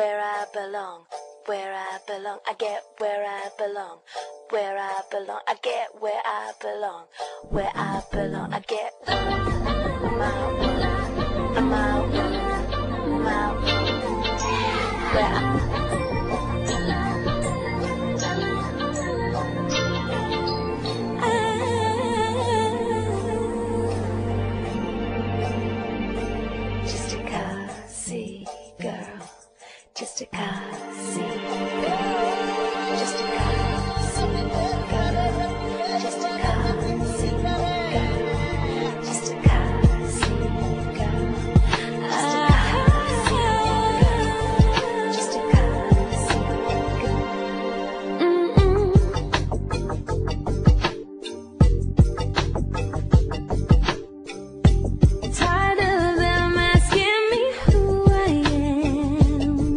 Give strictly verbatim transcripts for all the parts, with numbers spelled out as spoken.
where I belong, where I belong, I get where I belong, where I belong, I get where I belong, where I belong, I get my world, my world, my world, where I just a classy girl, just a classy girl, just a classy girl, just a classy girl, just a classy girl, mm-mm. Tired of them asking me who I am.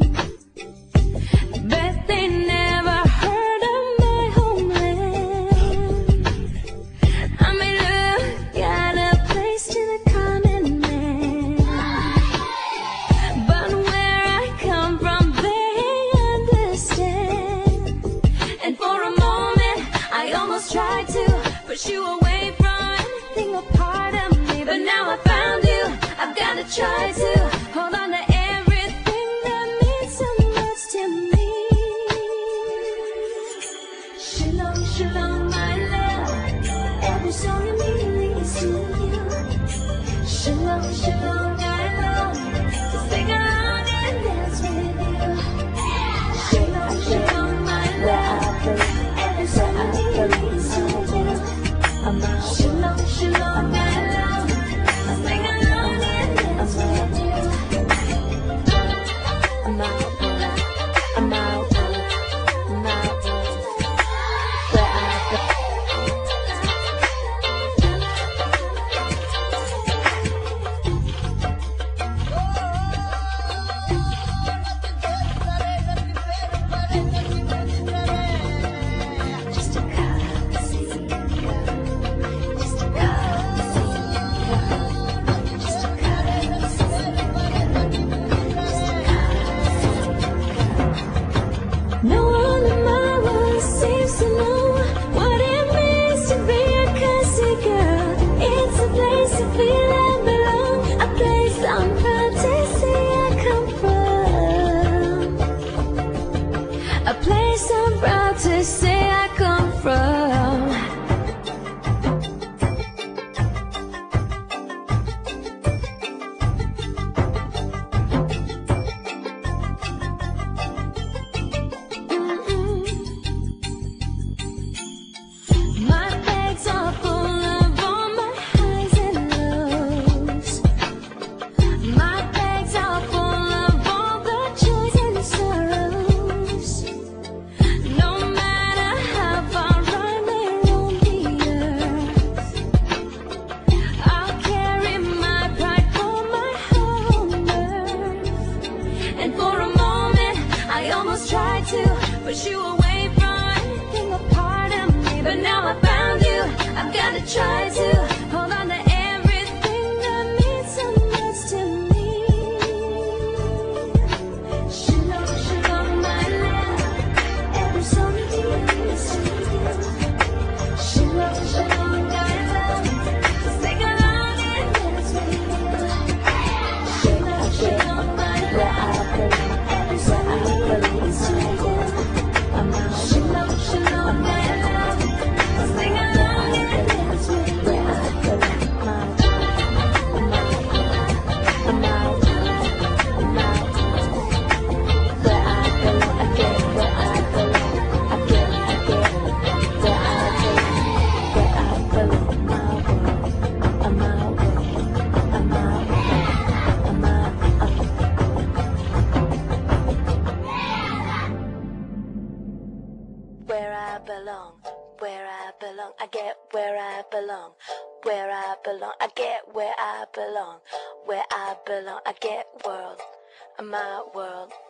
Bet they never heard of my homeland. I may look at a place to the common man, but where I come from they understand. And for a moment I almost tried to push you away from anything a part of me, but now I found you. I've gotta try to hold on to everything that means so much to me. Shalom, shalom, my love. Every song in me leads to you. Shalom, shalom, my love. So sing along and dance with you. Shalom, shalom, my love. Every song in me leads to you. Shalom, shalom, my love. So sing along and dance with you. I'm out, I'm out, I'm out. Where I go. Just a classy girl, just a classy girl, just a classy girl, just a classy girl. No one in my world seems to know what it means to be a classy girl. It's a place to feel I belong, a place I'm proud to say I come from, a place I'm proud to say I come from. My bags are full of all my highs and lows. My bags are full of all the joys and sorrows. No matter how far I may roam the earth, I'll carry my pride for my home earth. And for a moment I almost tried to push you away from anything a part of me, but now I found you. I've gotta try to hold on to everything that means so much to me. Shalom, shalom, my love. Every song in me leads to you. Shalom, shalom, my love. So sing along and dance with you. Shalom, shalom, my love. Every song in me leads to you. Shalom, shalom, my love. So sing along and dance with you. I'm out, I'm out. Where I belong, I get where I belong. I get, I get where I belong. Where I belong, my world, I'm out, I'm out, I'm out. Where I belong, where I belong, I get where I belong, where I belong, I get where I belong, where I belong, I get world, my world.